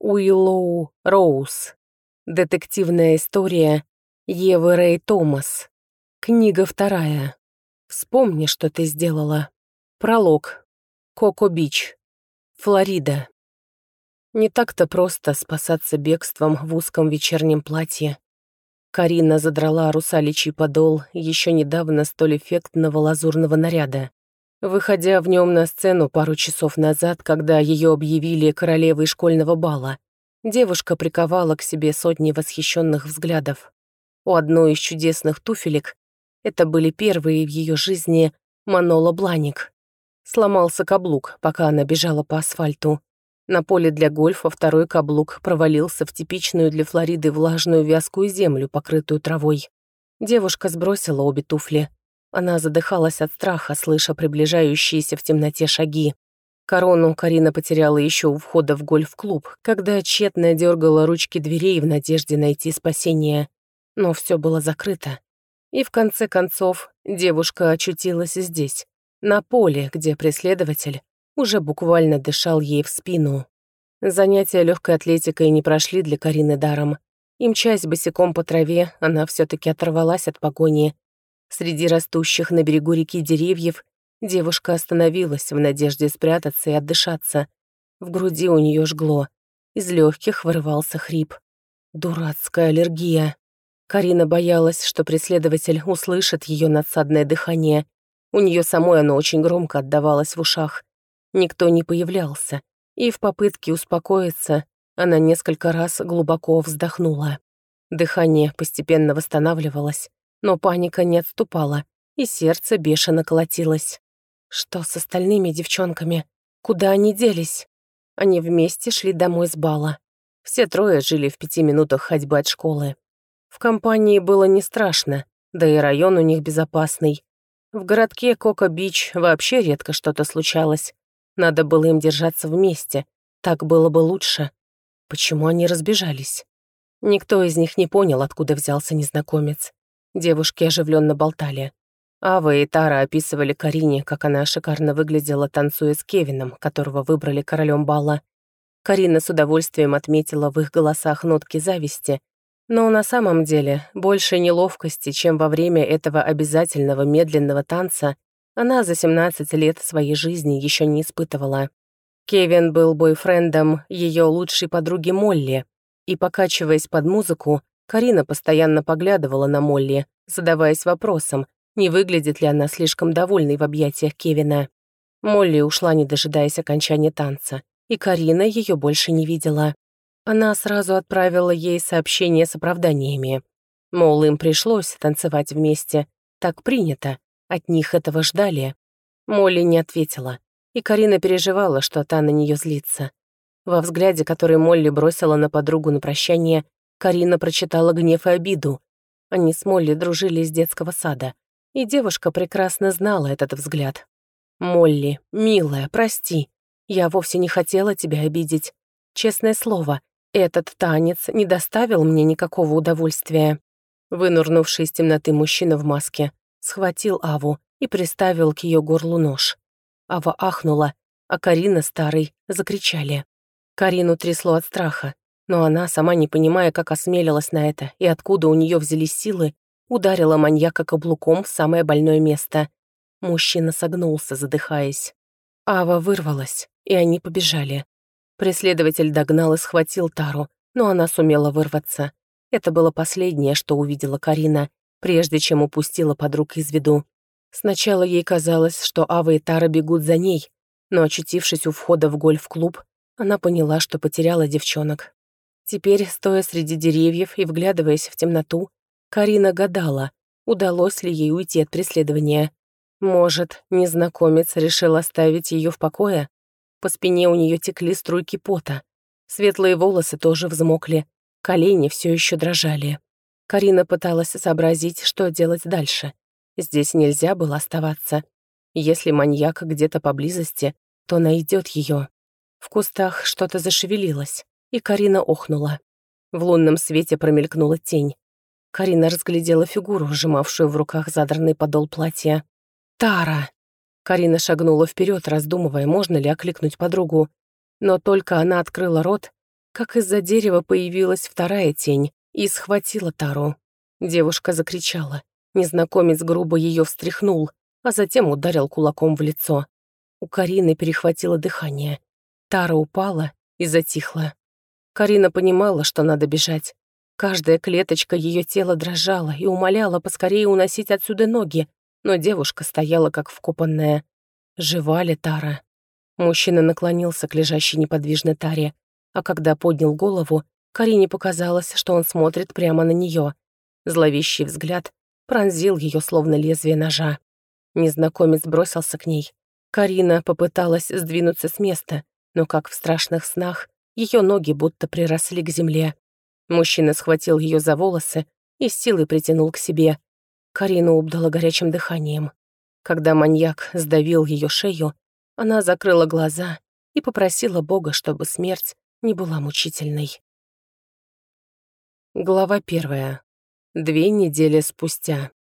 Уиллоу Роуз. Детективная история Евы Рэй Томас. Книга 2. Вспомни, что ты сделала. Пролог. Коко-Бич. Флорида. Не так-то просто спасаться бегством в узком вечернем платье. Карина задрала русаличий подол еще недавно столь эффектного лазурного наряда. Выходя в нем на сцену пару часов назад, когда ее объявили королевой школьного бала, девушка приковала к себе сотни восхищенных взглядов. У одной из чудесных туфелек, это были первые в ее жизни, Манола Бланик, сломался каблук, пока она бежала по асфальту. На поле для гольфа второй каблук провалился в типичную для Флориды влажную вязкую землю, покрытую травой. Девушка сбросила обе туфли. Она задыхалась от страха, слыша приближающиеся в темноте шаги. Корону Карина потеряла еще у входа в гольф-клуб, когда тщетно дергала ручки дверей в надежде найти спасение. Но все было закрыто. И в конце концов девушка очутилась здесь, на поле, где преследователь уже буквально дышал ей в спину. Занятия легкой атлетикой не прошли для Карины даром. И мчась босиком по траве, она все-таки оторвалась от погони. Среди растущих на берегу реки деревьев девушка остановилась в надежде спрятаться и отдышаться. В груди у нее жгло. Из легких вырывался хрип. Дурацкая аллергия. Карина боялась, что преследователь услышит ее надсадное дыхание. У нее самой оно очень громко отдавалось в ушах. Никто не появлялся, и в попытке успокоиться она несколько раз глубоко вздохнула. Дыхание постепенно восстанавливалось, но паника не отступала, и сердце бешено колотилось. Что с остальными девчонками? Куда они делись? Они вместе шли домой с бала. Все трое жили в 5 минутах ходьбы от школы. В компании было не страшно, да и район у них безопасный. В городке Коко-Бич вообще редко что-то случалось. Надо было им держаться вместе, так было бы лучше. Почему они разбежались? Никто из них не понял, откуда взялся незнакомец. Девушки оживленно болтали. Ава и Тара описывали Карине, как она шикарно выглядела, танцуя с Кевином, которого выбрали королем бала. Карина с удовольствием отметила в их голосах нотки зависти, но на самом деле больше неловкости, чем во время этого обязательного медленного танца, она за 17 лет своей жизни еще не испытывала. Кевин был бойфрендом ее лучшей подруги Молли, и, покачиваясь под музыку, Карина постоянно поглядывала на Молли, задаваясь вопросом, не выглядит ли она слишком довольной в объятиях Кевина. Молли ушла, не дожидаясь окончания танца, и Карина ее больше не видела. Она сразу отправила ей сообщение с оправданиями. Мол, им пришлось танцевать вместе. Так принято, от них этого ждали. Молли не ответила, и Карина переживала, что та на нее злится. Во взгляде, который Молли бросила на подругу на прощание, Карина прочитала гнев и обиду. Они с Молли дружили с детского сада, и девушка прекрасно знала этот взгляд. «Молли, милая, прости. Я вовсе не хотела тебя обидеть. Честное слово, этот танец не доставил мне никакого удовольствия». Вынурнувший из темноты мужчина в маске схватил Аву и приставил к ее горлу нож. Ава ахнула, а Карина с Тарой закричали. Карину трясло от страха, но она, сама не понимая, как осмелилась на это и откуда у нее взялись силы, ударила маньяка каблуком в самое больное место. Мужчина согнулся, задыхаясь. Ава вырвалась, и они побежали. Преследователь догнал и схватил Тару, но она сумела вырваться. Это было последнее, что увидела Карина, прежде чем упустила подруг из виду. Сначала ей казалось, что Ава и Тара бегут за ней, но, очутившись у входа в гольф-клуб, она поняла, что потеряла девчонок. Теперь, стоя среди деревьев и вглядываясь в темноту, Карина гадала, удалось ли ей уйти от преследования. Может, незнакомец решил оставить ее в покое? По спине у нее текли струйки пота. Светлые волосы тоже взмокли, колени все еще дрожали. Карина пыталась сообразить, что делать дальше. Здесь нельзя было оставаться. Если маньяк где-то поблизости, то найдет ее. В кустах что-то зашевелилось, и Карина охнула. В лунном свете промелькнула тень. Карина разглядела фигуру, сжимавшую в руках задранный подол платья. «Тара!» Карина шагнула вперед, раздумывая, можно ли окликнуть подругу. Но только она открыла рот, как из-за дерева появилась вторая тень и схватила Тару. Девушка закричала. Незнакомец грубо ее встряхнул, а затем ударил кулаком в лицо. У Карины перехватило дыхание. Тара упала и затихла. Карина понимала, что надо бежать. Каждая клеточка ее тела дрожала и умоляла поскорее уносить отсюда ноги, но девушка стояла как вкопанная. Жива ли Тара? Мужчина наклонился к лежащей неподвижной Таре, а когда поднял голову, Карине показалось, что он смотрит прямо на нее. Зловещий взгляд пронзил ее словно лезвие ножа. Незнакомец бросился к ней. Карина попыталась сдвинуться с места, но, как в страшных снах, ее ноги будто приросли к земле. Мужчина схватил ее за волосы и с силой притянул к себе. Карину обдало горячим дыханием. Когда маньяк сдавил ее шею, она закрыла глаза и попросила Бога, чтобы смерть не была мучительной. Глава 1. 2 недели спустя.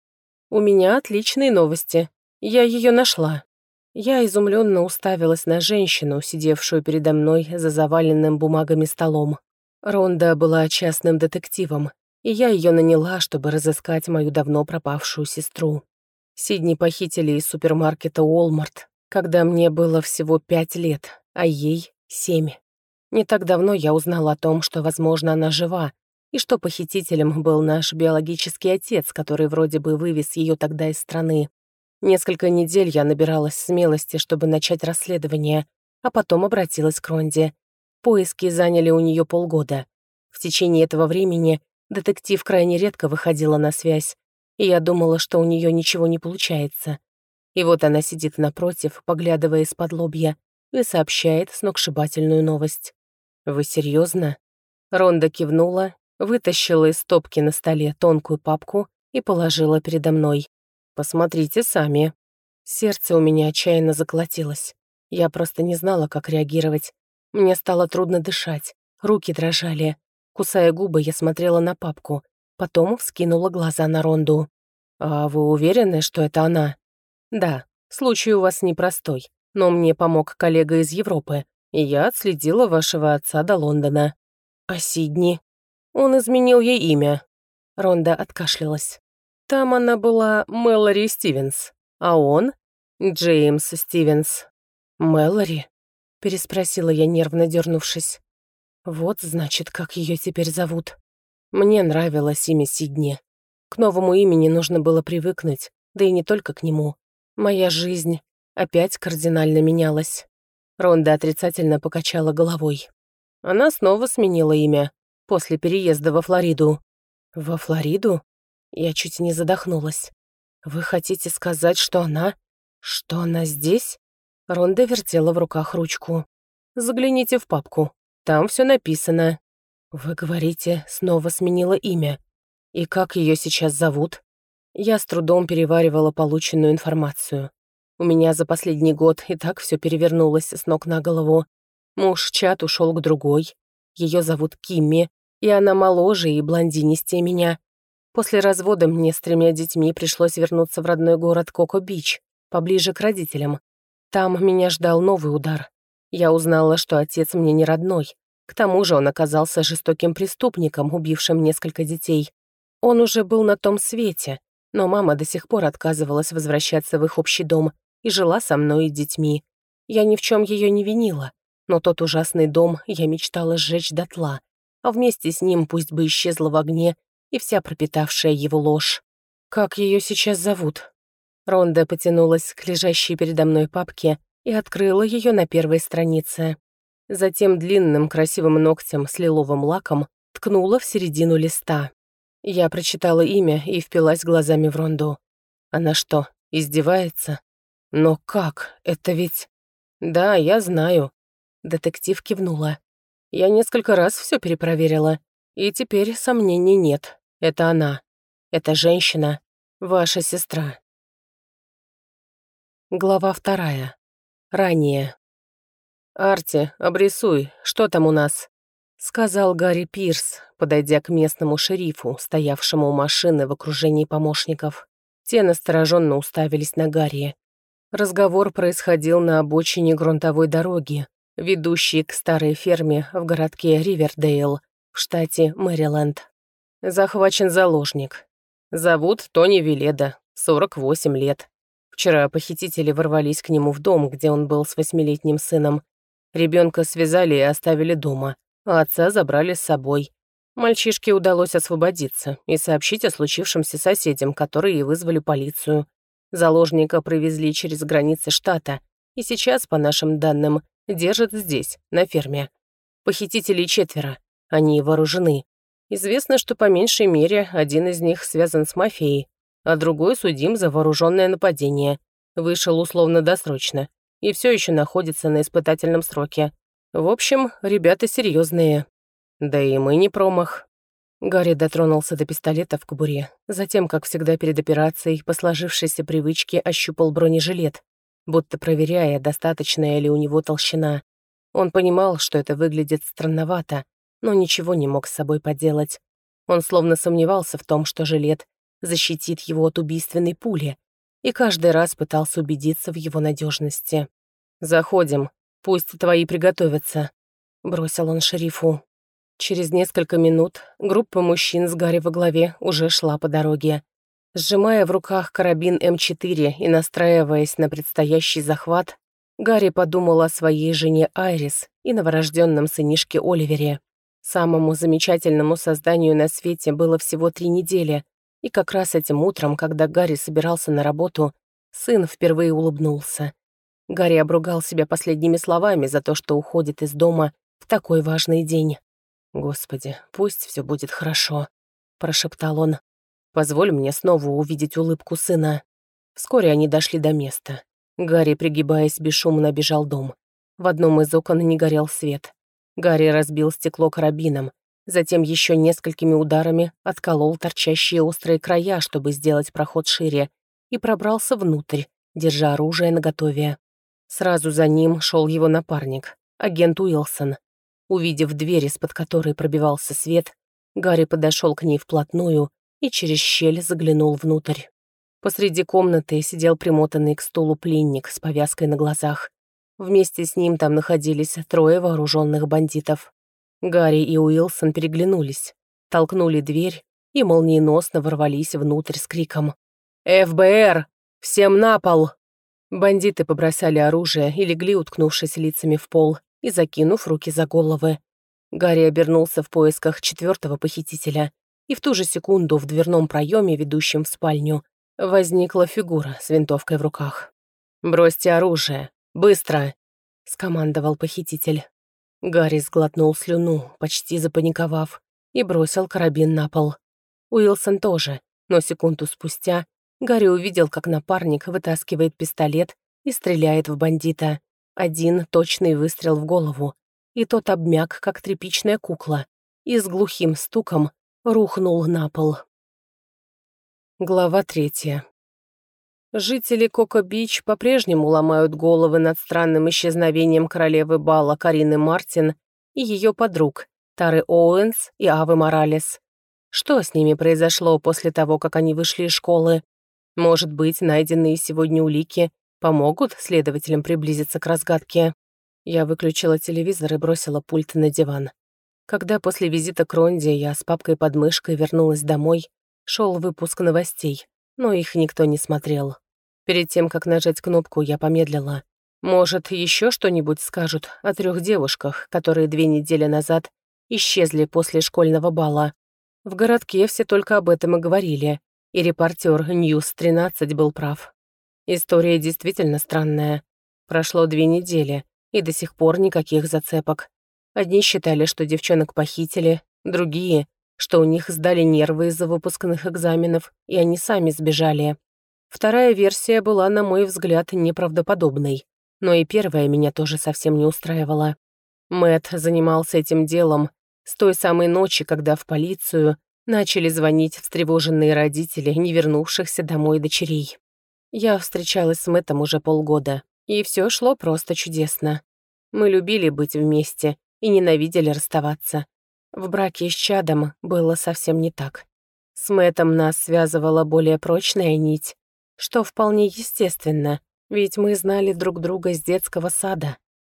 «У меня отличные новости. Я ее нашла». Я изумленно уставилась на женщину, сидевшую передо мной за заваленным бумагами столом. Ронда была частным детективом, и я ее наняла, чтобы разыскать мою давно пропавшую сестру. Сидни похитили из супермаркета Уолмарт, когда мне было всего 5 лет, а ей 7. Не так давно я узнала о том, что, возможно, она жива, и что похитителем был наш биологический отец, который вроде бы вывез ее тогда из страны. Несколько недель я набиралась смелости, чтобы начать расследование, а потом обратилась к Ронде. Поиски заняли у нее полгода. В течение этого времени детектив крайне редко выходила на связь, и я думала, что у нее ничего не получается. И вот она сидит напротив, поглядывая из-под лобья, и сообщает сногсшибательную новость. «Вы серьезно?» Ронда кивнула, вытащила из стопки на столе тонкую папку и положила передо мной. «Посмотрите сами». Сердце у меня отчаянно заколотилось. Я просто не знала, как реагировать. Мне стало трудно дышать, руки дрожали. Кусая губы, я смотрела на папку, потом вскинула глаза на Ронду. «А вы уверены, что это она?» «Да, случай у вас непростой, но мне помог коллега из Европы, и я отследила вашего отца до Лондона». «А Сидни?» «Он изменил ей имя». Ронда откашлялась. «Там она была Мэлори Стивенс, а он — Джеймс Стивенс». «Мэлори?» — переспросила я, нервно дернувшись. «Вот, значит, как ее теперь зовут». Мне нравилось имя Сидни. К новому имени нужно было привыкнуть, да и не только к нему. Моя жизнь опять кардинально менялась. Ронда отрицательно покачала головой. Она снова сменила имя после переезда во Флориду. «Во Флориду?» Я чуть не задохнулась. «Вы хотите сказать, что она... что она здесь?» Ронда вертела в руках ручку. «Загляните в папку. Там все написано». «Вы говорите, снова сменила имя. И как ее сейчас зовут?» Я с трудом переваривала полученную информацию. У меня за последний год и так все перевернулось с ног на голову. Муж Чат ушел к другой. Ее зовут Кимми, и она моложе и блондинистее меня. После развода мне с 3 детьми пришлось вернуться в родной город Коко-Бич, поближе к родителям. Там меня ждал новый удар. Я узнала, что отец мне не родной. К тому же он оказался жестоким преступником, убившим несколько детей. Он уже был на том свете, но мама до сих пор отказывалась возвращаться в их общий дом и жила со мной и детьми. Я ни в чем ее не винила, но тот ужасный дом я мечтала сжечь дотла, а вместе с ним пусть бы исчезла в огне и вся пропитавшая его ложь. «Как ее сейчас зовут?» Ронда потянулась к лежащей передо мной папке и открыла ее на первой странице. Затем длинным красивым ногтем с лиловым лаком ткнула в середину листа. Я прочитала имя и впилась глазами в Ронду. Она что, издевается? Но как? Это ведь... Да, я знаю. Детектив кивнула. Я несколько раз все перепроверила, и теперь сомнений нет. Это она. Это женщина. Ваша сестра. Глава 2. Ранее. «Арти, обрисуй, что там у нас?» — сказал Гарри Пирс, подойдя к местному шерифу, стоявшему у машины в окружении помощников. Те настороженно уставились на Гарри. Разговор происходил на обочине грунтовой дороги, ведущий к старой ферме в городке Ривердейл в штате Мэриленд. Захвачен заложник. Зовут Тони Веледа, 48 лет. Вчера похитители ворвались к нему в дом, где он был с 8-летним сыном. Ребенка связали и оставили дома, а отца забрали с собой. Мальчишке удалось освободиться и сообщить о случившемся соседям, которые вызвали полицию. Заложника привезли через границы штата, и сейчас, по нашим данным, держат здесь, на ферме. Похитителей 4, они вооружены. Известно, что по меньшей мере один из них связан с мафией, а другой судим за вооруженное нападение. Вышел условно-досрочно и все еще находится на испытательном сроке. В общем, ребята серьезные. Да и мы не промах. Гарри дотронулся до пистолета в кобуре. Затем, как всегда перед операцией, по сложившейся привычке ощупал бронежилет, будто проверяя, достаточная ли у него толщина. Он понимал, что это выглядит странновато, но ничего не мог с собой поделать. Он словно сомневался в том, что жилет защитит его от убийственной пули, и каждый раз пытался убедиться в его надежности. «Заходим, пусть твои приготовятся», — бросил он шерифу. Через несколько минут группа мужчин с Гарри во главе уже шла по дороге. Сжимая в руках карабин М4 и настраиваясь на предстоящий захват, Гарри подумал о своей жене Айрис и новорожденном сынишке Оливере. Самому замечательному созданию на свете было всего 3 недели, и как раз этим утром, когда Гарри собирался на работу, сын впервые улыбнулся. Гарри обругал себя последними словами за то, что уходит из дома в такой важный день. «Господи, пусть все будет хорошо», — прошептал он. «Позволь мне снова увидеть улыбку сына». Вскоре они дошли до места. Гарри, пригибаясь, бесшумно обежал дом. В одном из окон не горел свет. Гарри разбил стекло карабином, затем еще несколькими ударами отколол торчащие острые края, чтобы сделать проход шире, и пробрался внутрь, держа оружие наготове. Сразу за ним шел его напарник, агент Уилсон. Увидев дверь, из-под которой пробивался свет, Гарри подошел к ней вплотную и через щель заглянул внутрь. Посреди комнаты сидел примотанный к стулу пленник с повязкой на глазах. Вместе с ним там находились 3 вооруженных бандитов. Гарри и Уилсон переглянулись, толкнули дверь и молниеносно ворвались внутрь с криком: «ФБР! Всем на пол!» Бандиты побросали оружие и легли, уткнувшись лицами в пол и закинув руки за головы. Гарри обернулся в поисках 4-го похитителя, и в ту же секунду в дверном проеме, ведущем в спальню, возникла фигура с винтовкой в руках. «Бросьте оружие! Быстро!» — скомандовал похититель. Гарри сглотнул слюну, почти запаниковав, и бросил карабин на пол. Уилсон тоже, но секунду спустя Гарри увидел, как напарник вытаскивает пистолет и стреляет в бандита. Один точный выстрел в голову, и тот обмяк, как тряпичная кукла, и с глухим стуком рухнул на пол. Глава 3. Жители Коко-Бич по-прежнему ломают головы над странным исчезновением королевы бала Карины Мартин и ее подруг Тары Оуэнс и Авы Моралес. Что с ними произошло после того, как они вышли из школы? Может быть, найденные сегодня улики помогут следователям приблизиться к разгадке? Я выключила телевизор и бросила пульт на диван. Когда после визита к Ронде я с папкой под мышкой вернулась домой, шел выпуск новостей, но их никто не смотрел. Перед тем, как нажать кнопку, я помедлила. Может, еще что-нибудь скажут о 3 девушках, которые 2 недели назад исчезли после школьного бала. В городке все только об этом и говорили, и репортер Ньюс-13 был прав. История действительно странная. Прошло 2 недели, и до сих пор никаких зацепок. Одни считали, что девчонок похитили, другие, что у них сдали нервы из-за выпускных экзаменов, и они сами сбежали. Вторая версия была, на мой взгляд, неправдоподобной, но и первая меня тоже совсем не устраивала. Мэтт занимался этим делом с той самой ночи, когда в полицию начали звонить встревоженные родители не вернувшихся домой дочерей. Я встречалась с Мэттом уже полгода, и все шло просто чудесно. Мы любили быть вместе и ненавидели расставаться. В браке с Чадом было совсем не так. С Мэттом нас связывала более прочная нить, что вполне естественно, ведь мы знали друг друга с детского сада.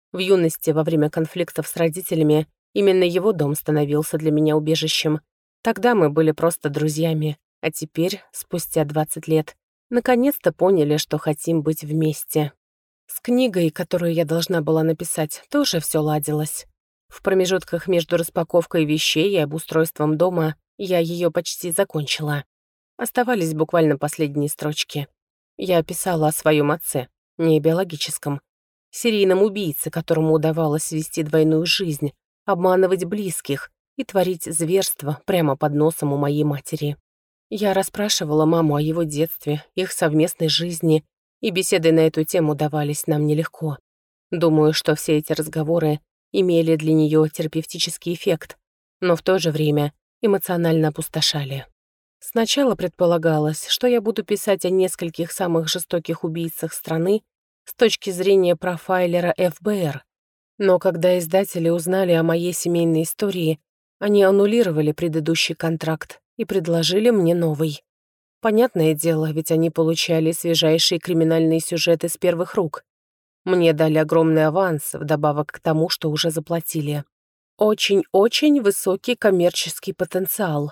В юности, во время конфликтов с родителями, именно его дом становился для меня убежищем. Тогда мы были просто друзьями, а теперь, спустя 20 лет, наконец-то поняли, что хотим быть вместе. С книгой, которую я должна была написать, тоже все ладилось. В промежутках между распаковкой вещей и обустройством дома я ее почти закончила. Оставались буквально последние строчки. Я писала о своем отце, не биологическом, серийном убийце, которому удавалось вести двойную жизнь, обманывать близких и творить зверство прямо под носом у моей матери. Я расспрашивала маму о его детстве, их совместной жизни, и беседы на эту тему давались нам нелегко. Думаю, что все эти разговоры имели для нее терапевтический эффект, но в то же время эмоционально опустошали. Сначала предполагалось, что я буду писать о нескольких самых жестоких убийцах страны с точки зрения профайлера ФБР, но когда издатели узнали о моей семейной истории, они аннулировали предыдущий контракт и предложили мне новый. Понятное дело, ведь они получали свежайшие криминальные сюжеты с первых рук. Мне дали огромный аванс, вдобавок к тому, что уже заплатили. Очень-очень высокий коммерческий потенциал.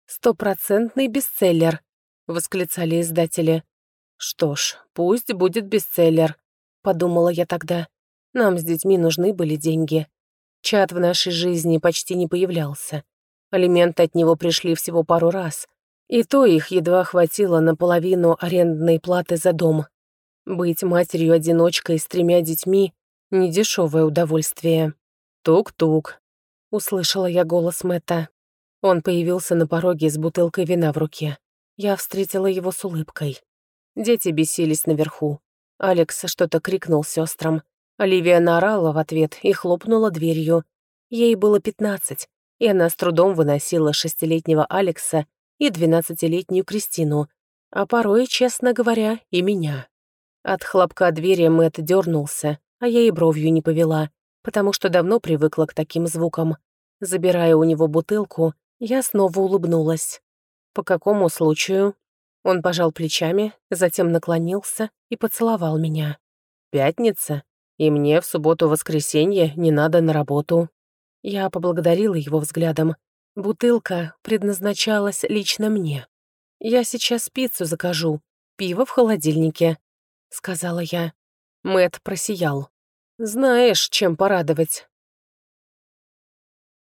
100% бестселлер, восклицали издатели. Что ж, пусть будет бестселлер, подумала я тогда. Нам с детьми нужны были деньги. Чат в нашей жизни почти не появлялся. Алименты от него пришли всего пару раз, и то их едва хватило на половину арендной платы за дом. Быть матерью-одиночкой с 3 детьми — недешевое удовольствие. «Тук-тук», — услышала я голос Мэтта. Он появился на пороге с бутылкой вина в руке. Я встретила его с улыбкой. Дети бесились наверху. Алекс что-то крикнул сестрам. Оливия наорала в ответ и хлопнула дверью. Ей было 15, и она с трудом выносила 6-летнего Алекса и 12-летнюю Кристину, а порой, честно говоря, и меня. От хлопка двери Мэтт дернулся, а я и бровью не повела, потому что давно привыкла к таким звукам. Забирая у него бутылку, я снова улыбнулась. «По какому случаю?» Он пожал плечами, затем наклонился и поцеловал меня. «Пятница, и мне в субботу-воскресенье не надо на работу». Я поблагодарила его взглядом. Бутылка предназначалась лично мне. «Я сейчас пиццу закажу, пиво в холодильнике», — сказала я. Мэтт просиял. «Знаешь, чем порадовать.